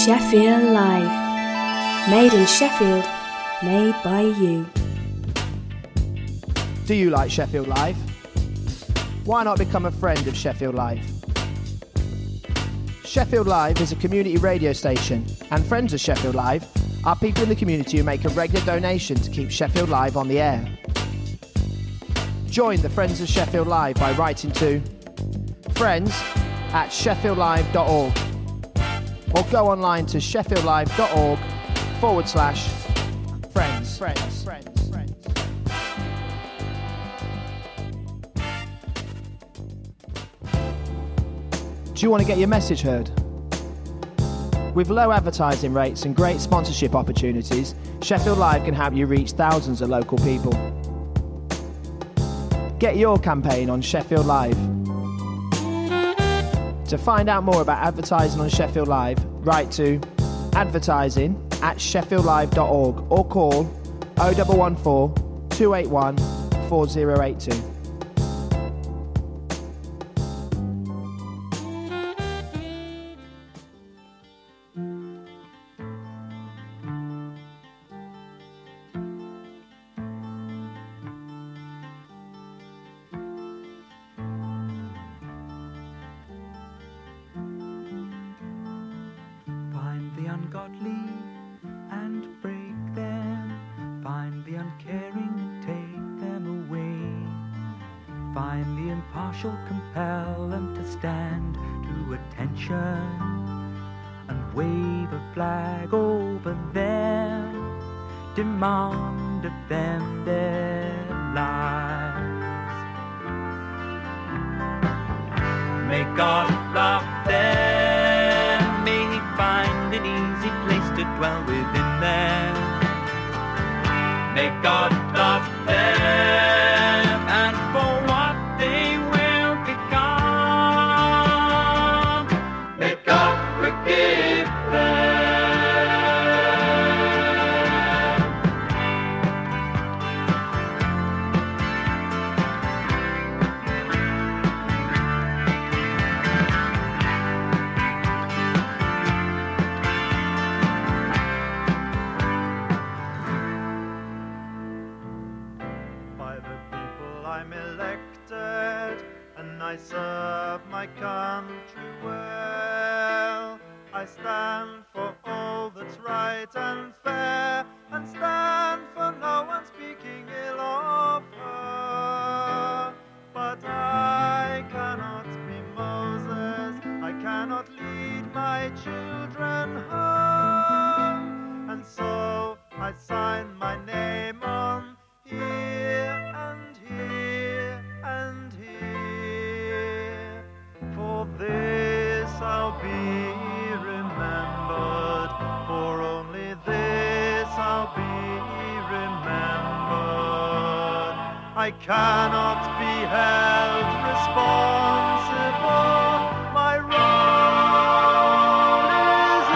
Sheffield Live. Made in Sheffield, made by you. Do you like Sheffield Live? Why not become a friend of Sheffield Live? Sheffield Live is a community radio station, and friends of Sheffield Live are people in the community who make a regular donation to keep Sheffield Live on the air. Join the Friends of Sheffield Live by writing to friends@sheffieldlive.org or go online to sheffieldlive.org/friends. Do you want to get your message heard? With low advertising rates and great sponsorship opportunities, Sheffield Live can help you reach thousands of local people. Get your campaign on Sheffield Live. To find out more about advertising on Sheffield Live, write to advertising@sheffieldlive.org or call 0114 281 4082. Demand of them their lives. May God love them, may He find an easy place to dwell within them. May God love them, and for what they will become, may God forgive them. I serve my country well. I stand for all that's right and fair, and stand for no one speaking ill of her. But I cannot be Moses, I cannot lead my children home, and so I sign my name on here and here and here. For this I'll be remembered, for only this I'll be remembered. I cannot be held responsible, my role is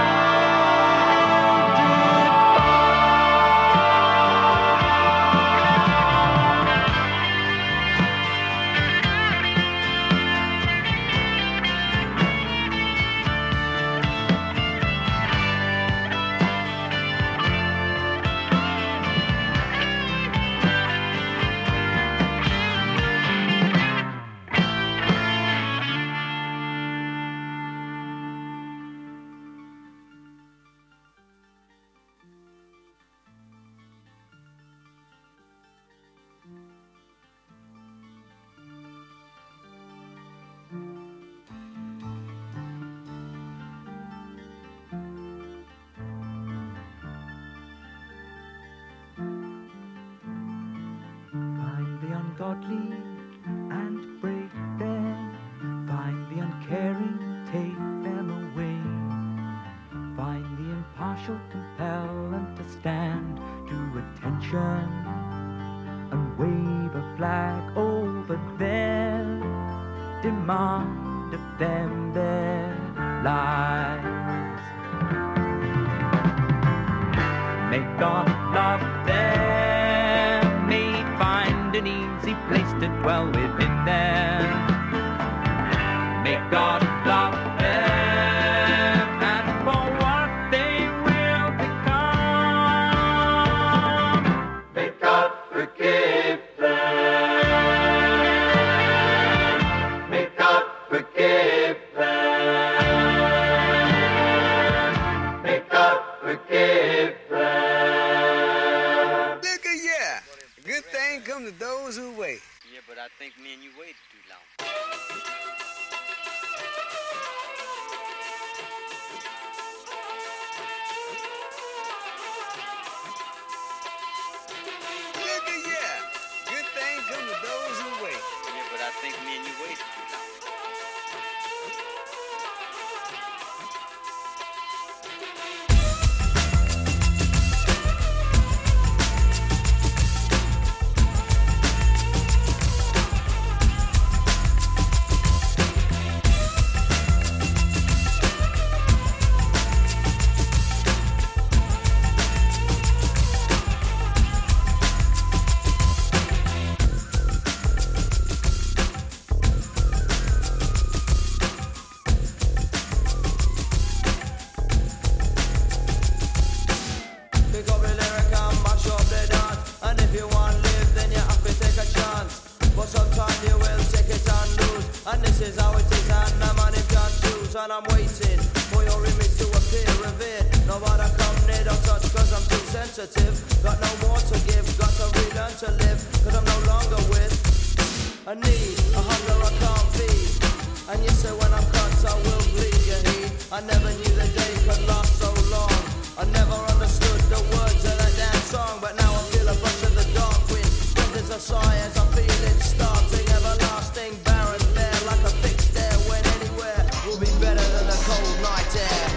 ungodly and break them, find the uncaring, take them away, find the impartial, compel them to stand to attention and wave a flag over them, demand of them their lives. May God love them, may He find an easy place to dwell within them. May God love them, and for what and I'm waiting for your image to appear revered. Nobody come near, don't touch cause I'm too sensitive. Got no more to give, got to relearn to live cause I'm no longer with a need, a hunger I can't feed. And you say when I'm cut I will bleed, you heed. I never knew the day could last so long. I never understood the words of that damn song. But now I feel a brush of the dark wind. When there's a sigh as I feel it starting. Everlasting, barren, bare like a fixed air. When anywhere will be better than the cold night air.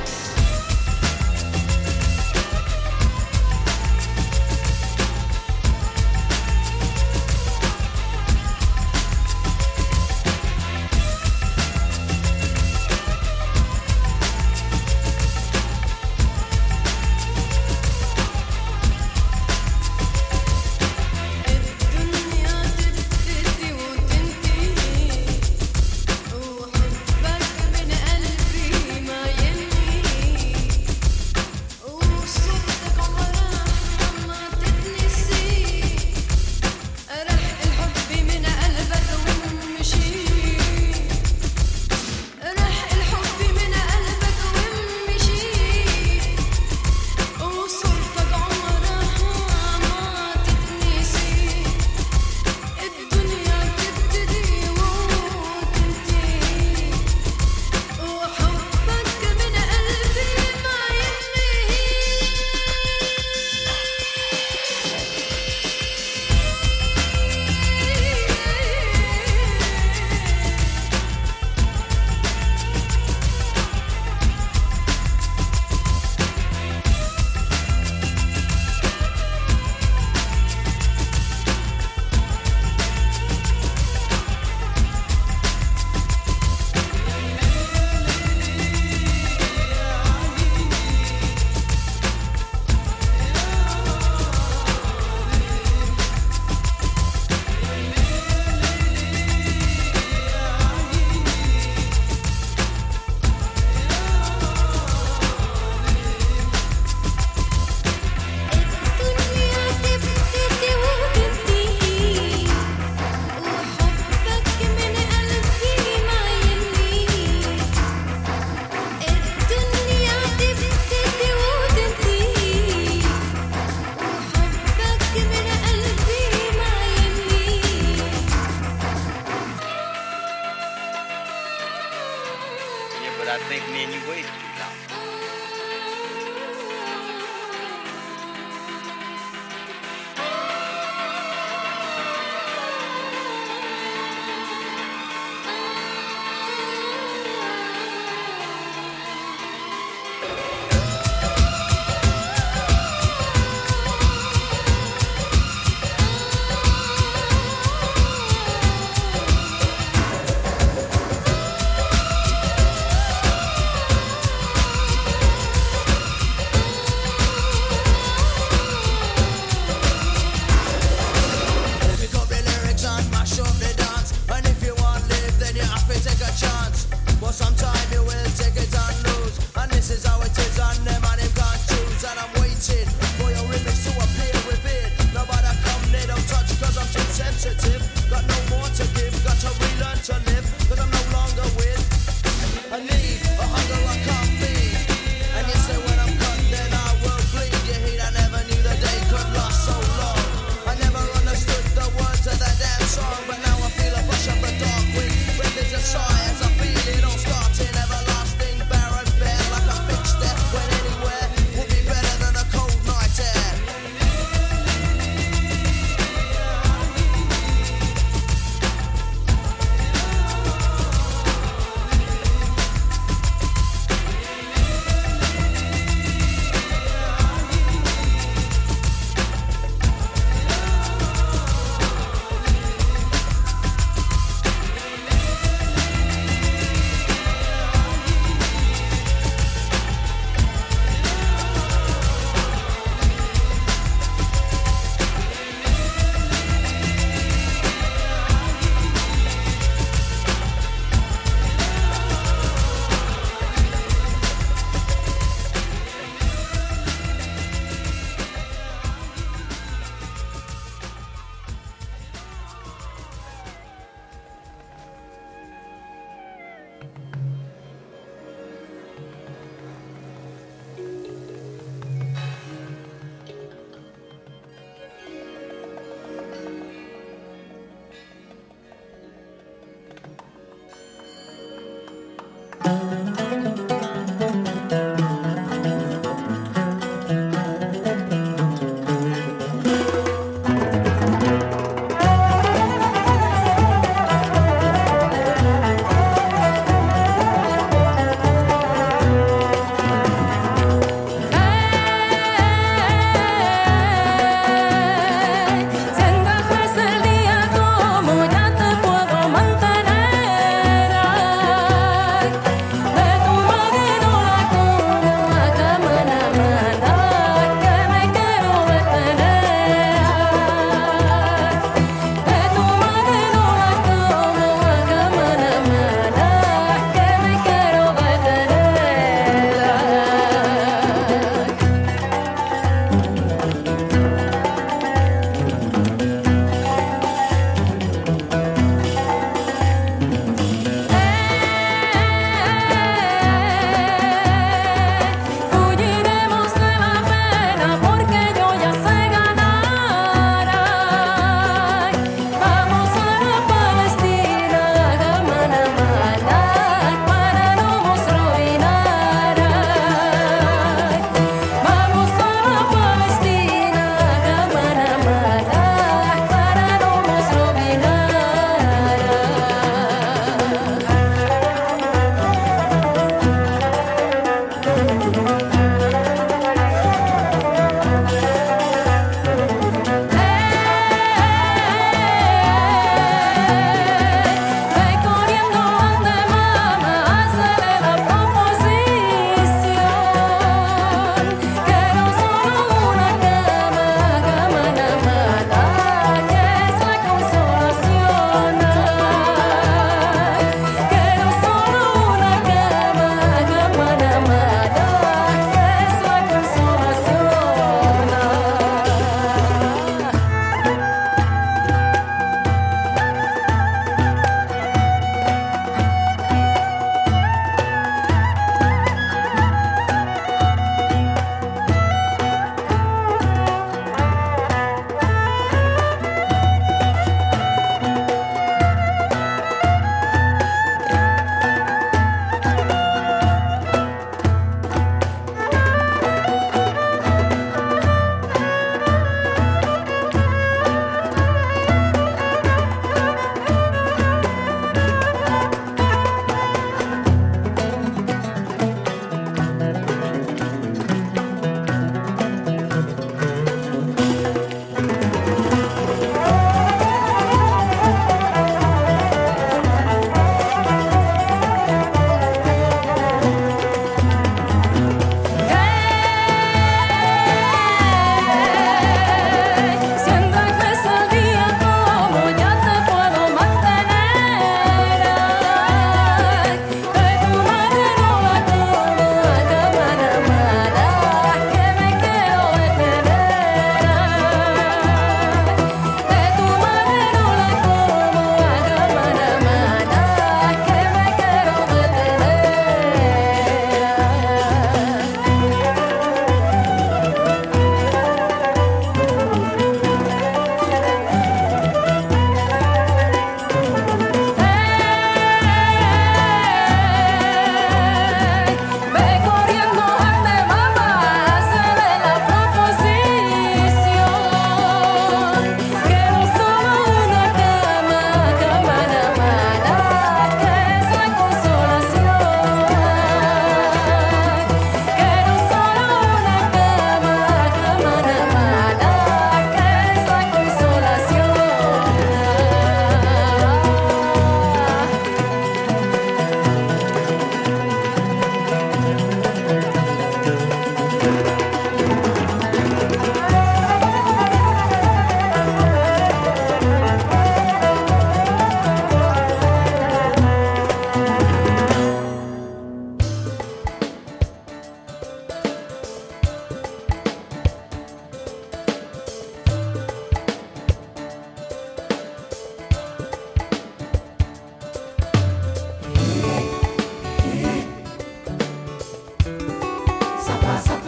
Sigh as I feel it all starting, everlasting, barren, bare like a fixed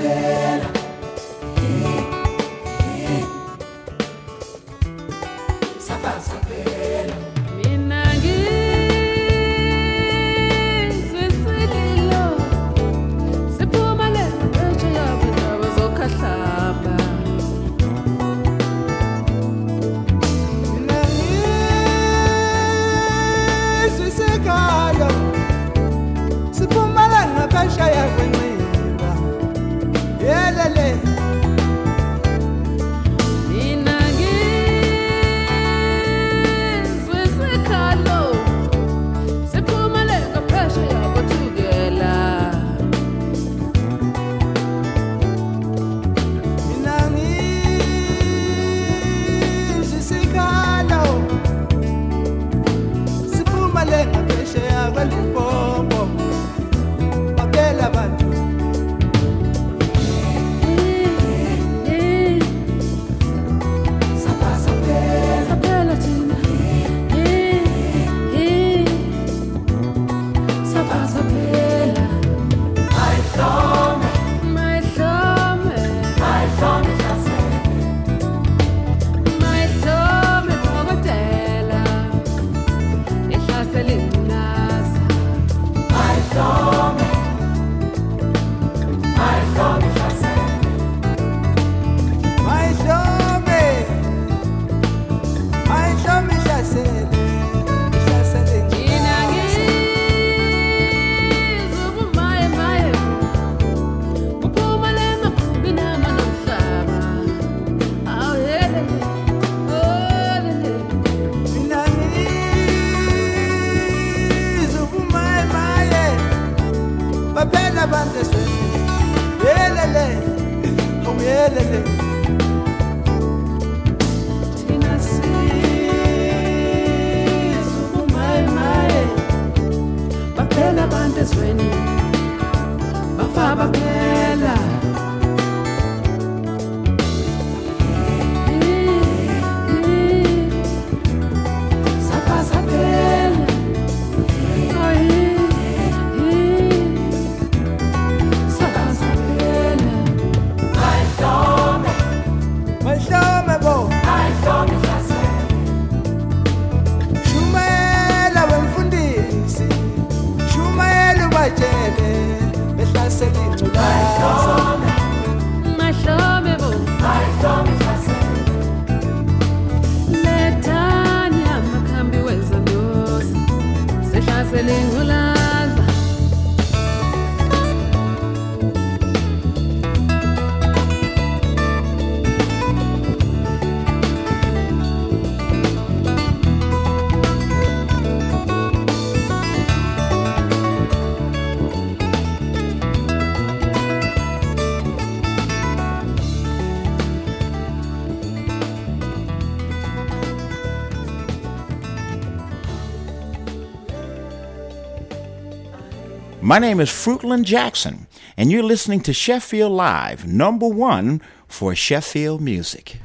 My name is Fruitland Jackson, and you're listening to Sheffield Live, #1 for Sheffield music.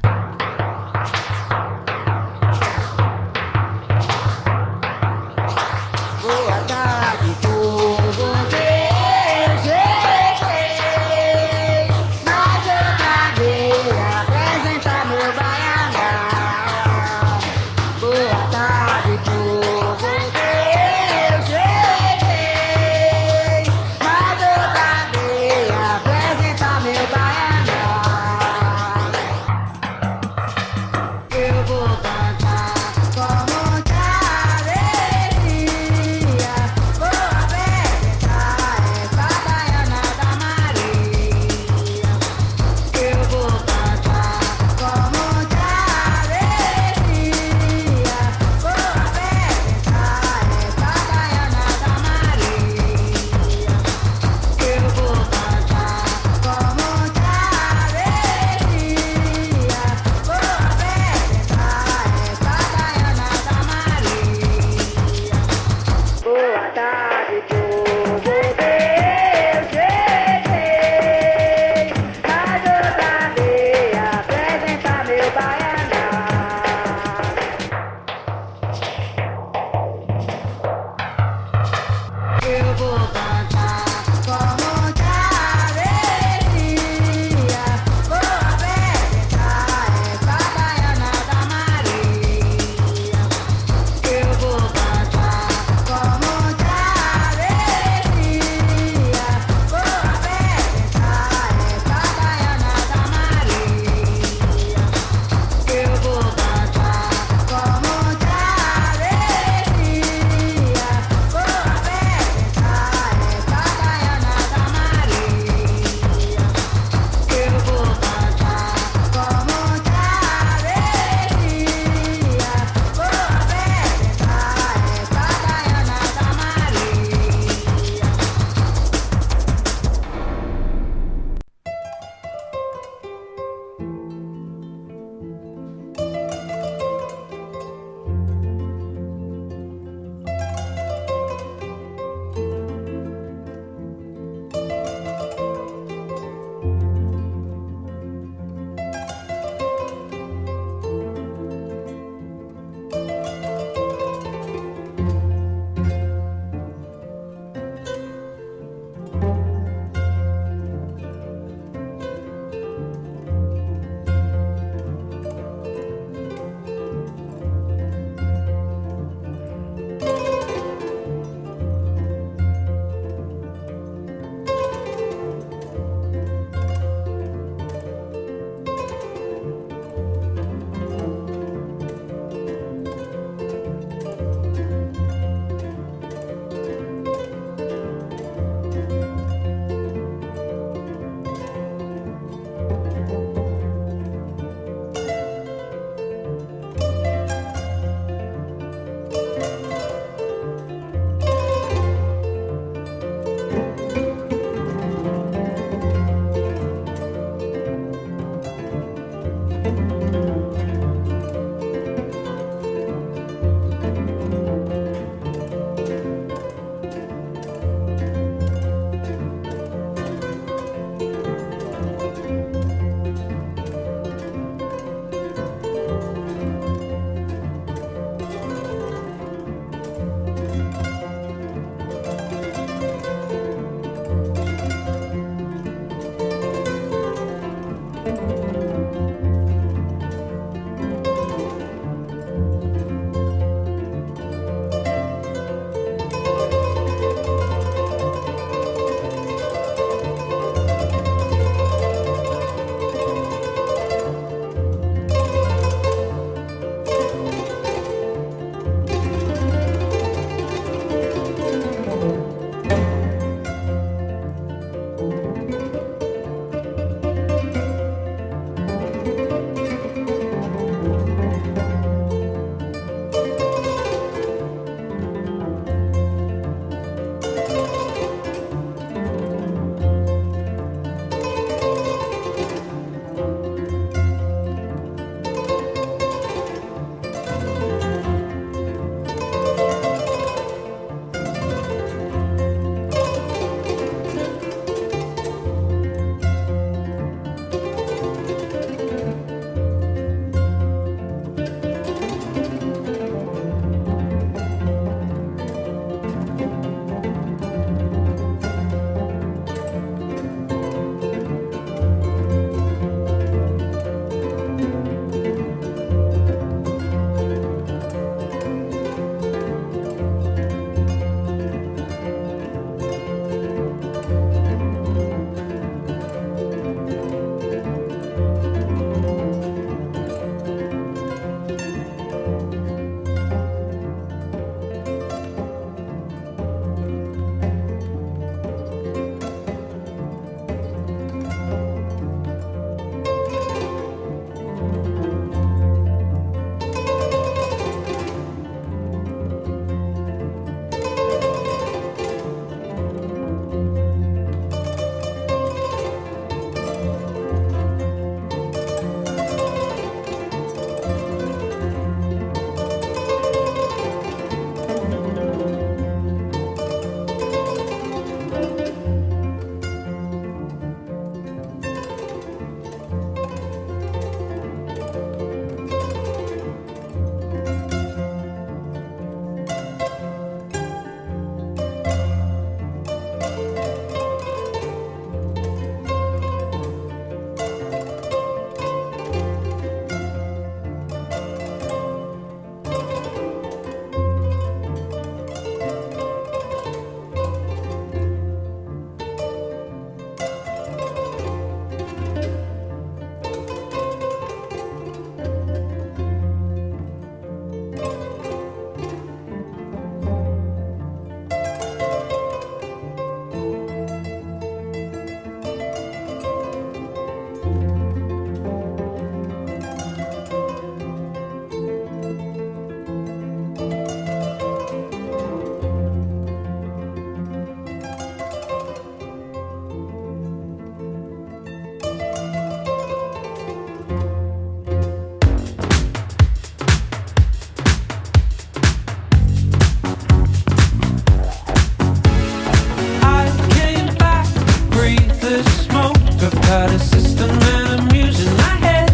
the smoke. I've got a system and I'm using my head.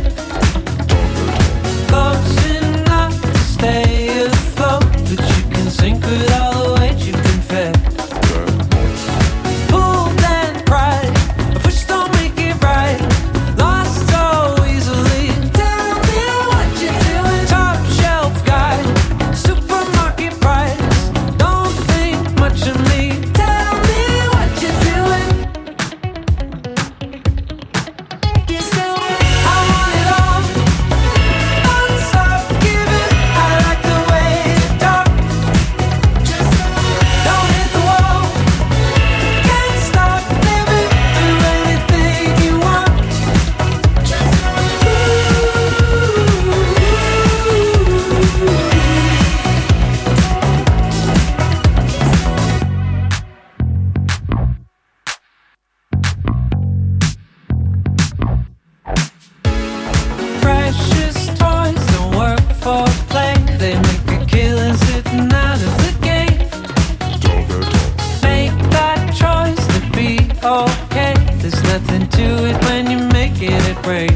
Close enough to stay afloat, but you can sink with all the weight you've been fed. Pulled and cried, a push don't make it right. Lost so easily. Tell me what you're doing. Top shelf guy, supermarket price. Don't think much of me. Tell me what you're doing. I want it all. Don't stop giving. I like the way you talk. Don't hit the wall. Can't stop living. Do anything you want. Precious toys don't work for play. They make a killing sitting out of the gate. Make that choice to be okay. There's nothing to it when you're making it break.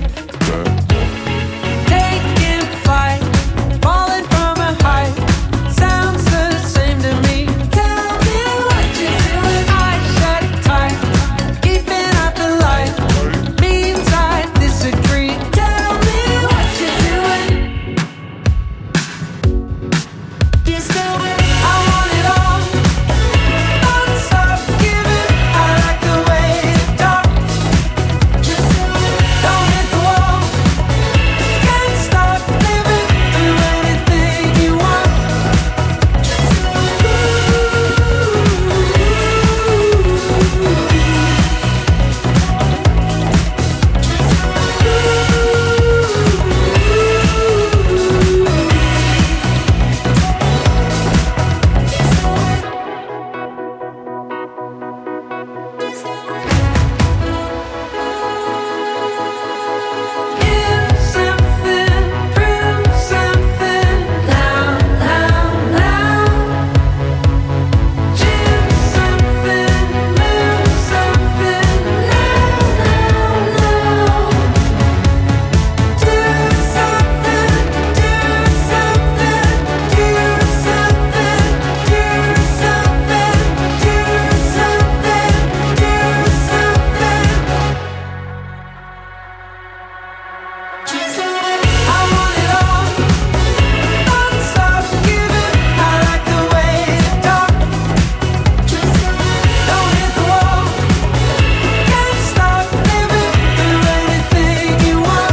Taking flight, falling from a height. Sounds the same to me. Tell me what you're doing. Eyes shut tight, keeping out the light. Means I disagree. Tell me what you're doing. I want it all. Don't stop giving. I like the way you talk. Don't hit the wall. Can't stop living. Do anything you want. Give something, prove something. Now, now, now. Choose something, move something. Now, now, now. Do something, do something, do something, do something, do something, do something. I want it all. Don't stop giving. I like the way you talk. Don't hit the wall. Can't stop living. Do anything you want.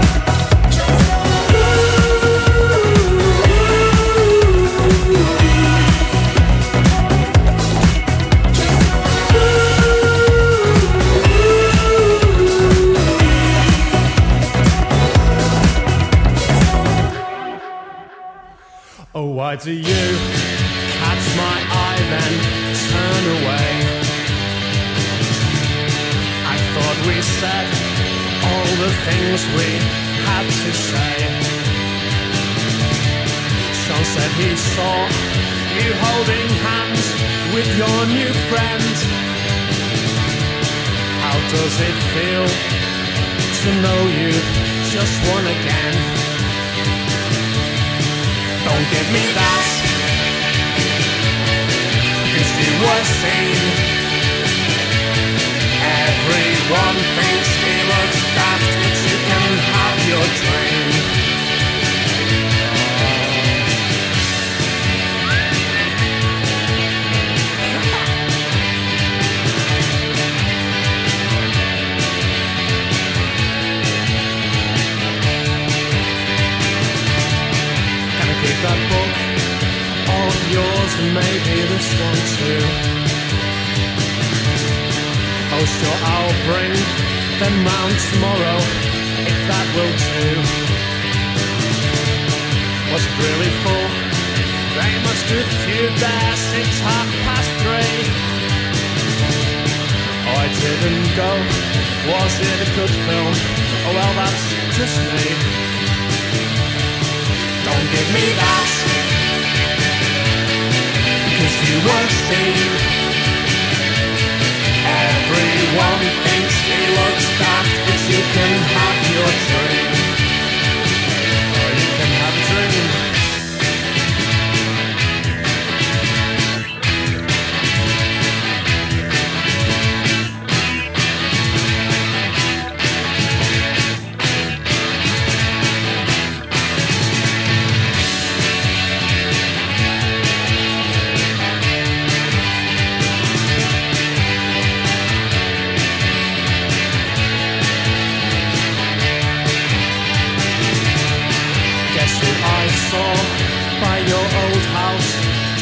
Oh, why do you catch my eye then turn away? I thought we said all the things we had to say. Sean said he saw you holding hands with your new friend. How does it feel to know you've just won again? Don't give me that, 'cause you were seen. Everyone thinks he looks daft, but you can have your dream. Can I keep that book of yours and maybe this one too? Oh sure, I'll bring them round tomorrow, if that will do. Was it really full? They must have queued there since 3:30. Oh, I didn't go. Was it a good film? Oh well, that's just me. Don't give me that, 'cause you were seen. Everyone thinks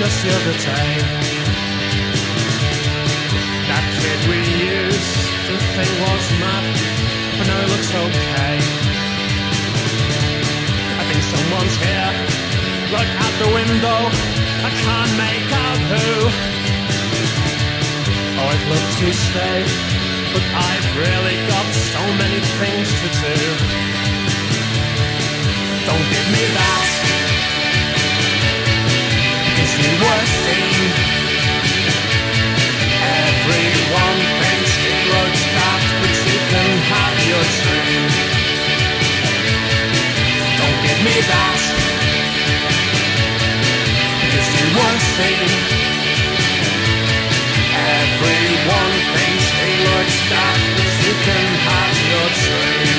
just the other day. That kid we used to think was mad, but now it looks okay. I think someone's here. Look out the window, I can't make out who. Oh, I'd love to stay, but I've really got so many things to do. Don't give me that, because you were seen. Everyone thinks it looks bad, but you can have your dream. Don't give me that, because you were seen. Everyone thinks it looks bad, but you can have your dream.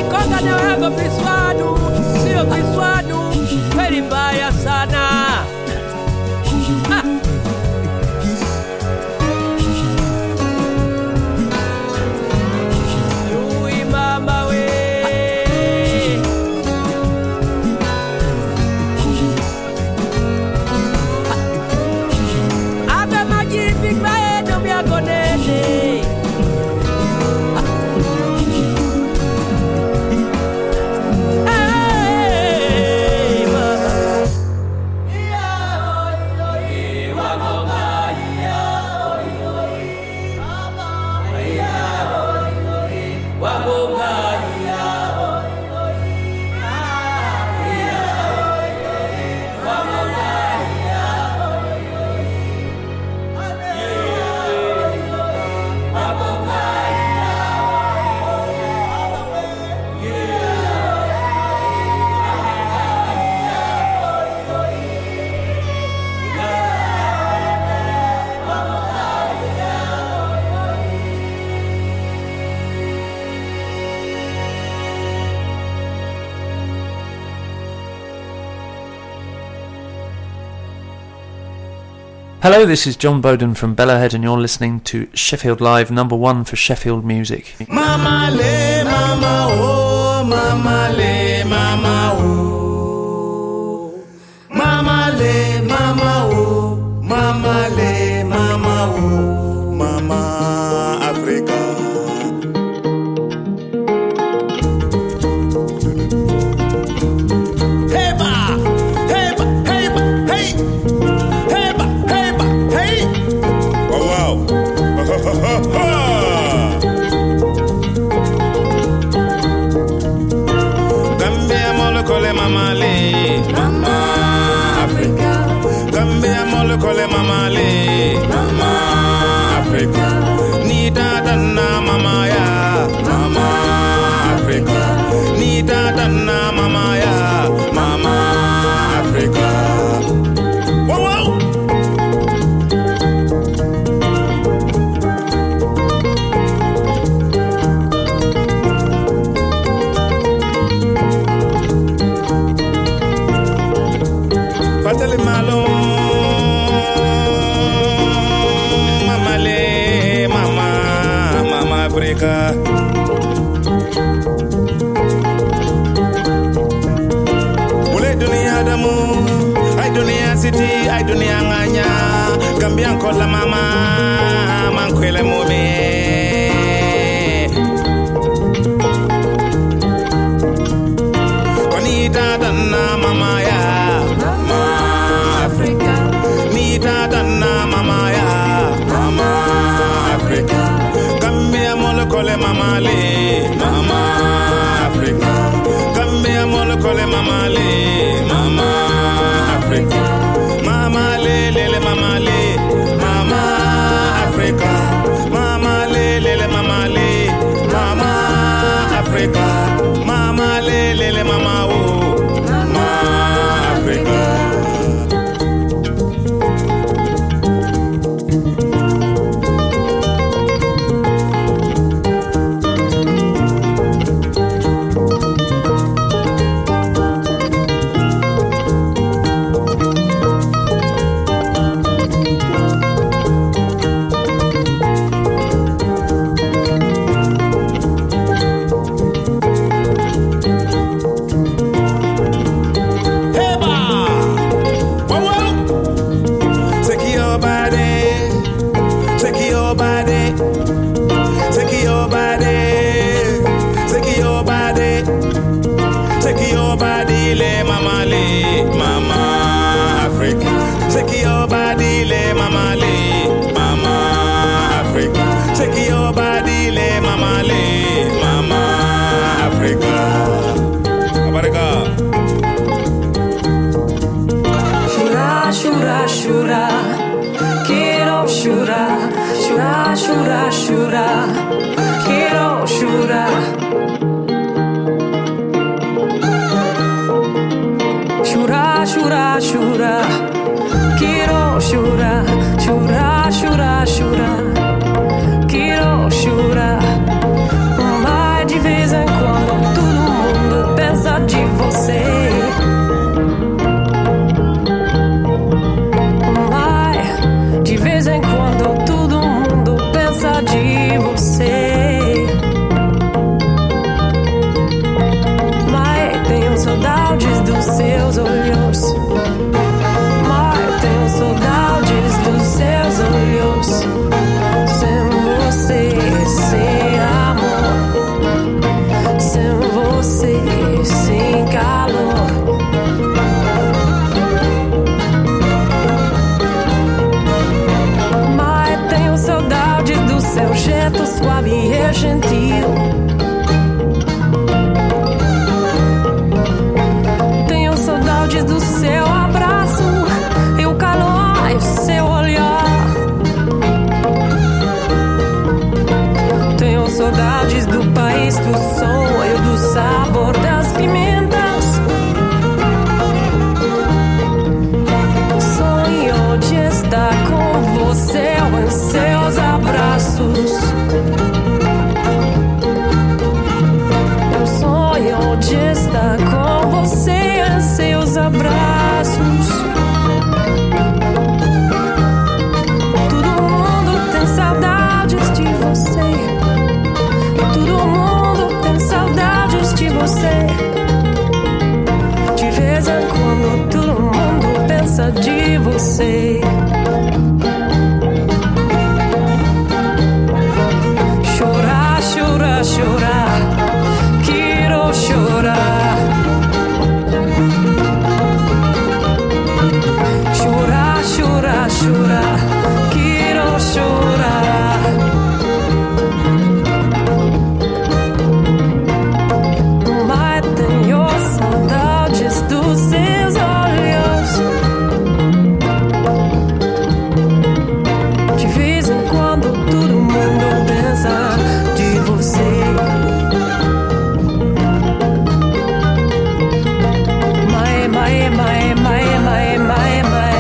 Kikonga na wego piswadu, sio piswadu, kweli mbaya sana. Yui mama we, abe majipi kwa edo miago nene. Hello, this is John Bowden from Bellahead and you're listening to Sheffield Live, #1 for Sheffield Music. Mama le, mama oh, mama le, mama oh. Mama le, mama oh, mama le, mama oh. Mama Africa. Mama le, mama Africa. Gambia mole kole mama le, mama Africa. Nita dana mama ya, mama Africa. Nita dana mama ya, mama Africa. Wow wow. Fatale malo, mama le, mama, mama Africa. Ule dunia damu, ay dunia city, ay dunia nganya. Gambian kola mama, mankwele mobe. Konita dana mama ya. Nita dana mama ya, mama Africa. Gambia mole kole mama le, mama Africa. Gambia mole kole mama le, mama Africa. Mama le mama le, mama Africa. Mama le mama le, mama Africa. Mama le mama oh, mama Africa. é gentil. Tenho saudades do seu abraço e o calor e o seu olhar. Tenho saudades do país do som e do sabor das pimentas. Sonho de estar com você em seus abraços. Eu sonho de estar com você em seus abraços. Todo mundo tem saudades de você. Todo mundo tem saudades de você. De vez em quando todo mundo pensa de você. Chorar, chorar, chorar, quero chorar. Chorar, chorar, chorar, quero chorar. Mas tenho saudades dos seus olhos. De vez em quando todo mundo pensa de você. Mai, mai, mai, mai, mai, mai, mai.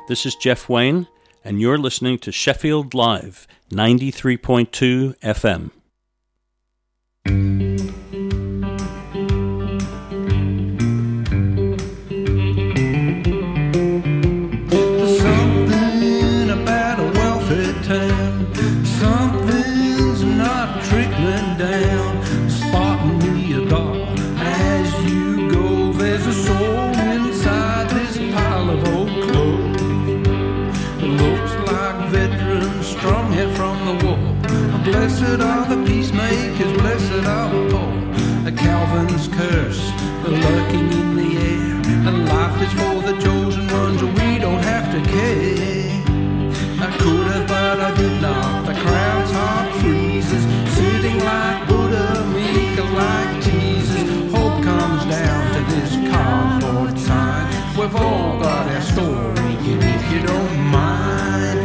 This is Jeff Wayne, and you're listening to Sheffield Live, 93.2 FM. There's something about a wealthy town. Something's not trickling down. Spotting me a dollar as you go. There's a soul inside this pile of old clothes. It looks like veterans strung here from the war. Blessed are the peacemakers, blessed are the poor. A Calvin's curse, the lurking in the air. And life is for the chosen ones, we don't have to care. I could have, but I did not. The crowd's heart freezes, sitting like Buddha, meek like Jesus. Hope comes down to this cardboard sign. We've all got our story, if you don't mind.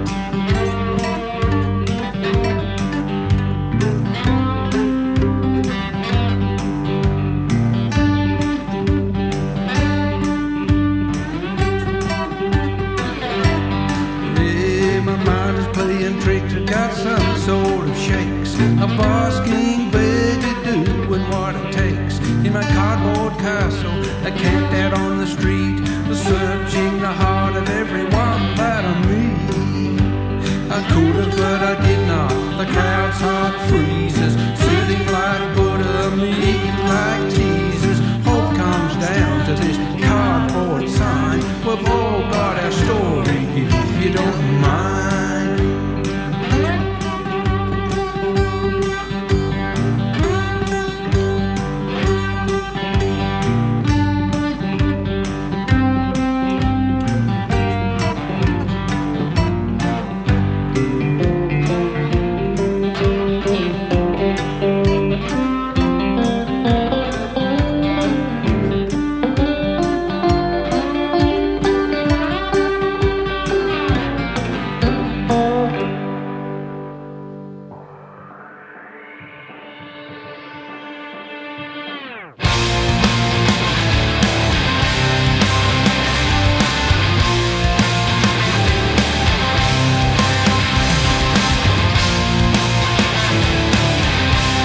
Tricks, I got some sort of shakes. A basking beggar doing what it takes. In my cardboard castle, I camped out on the street.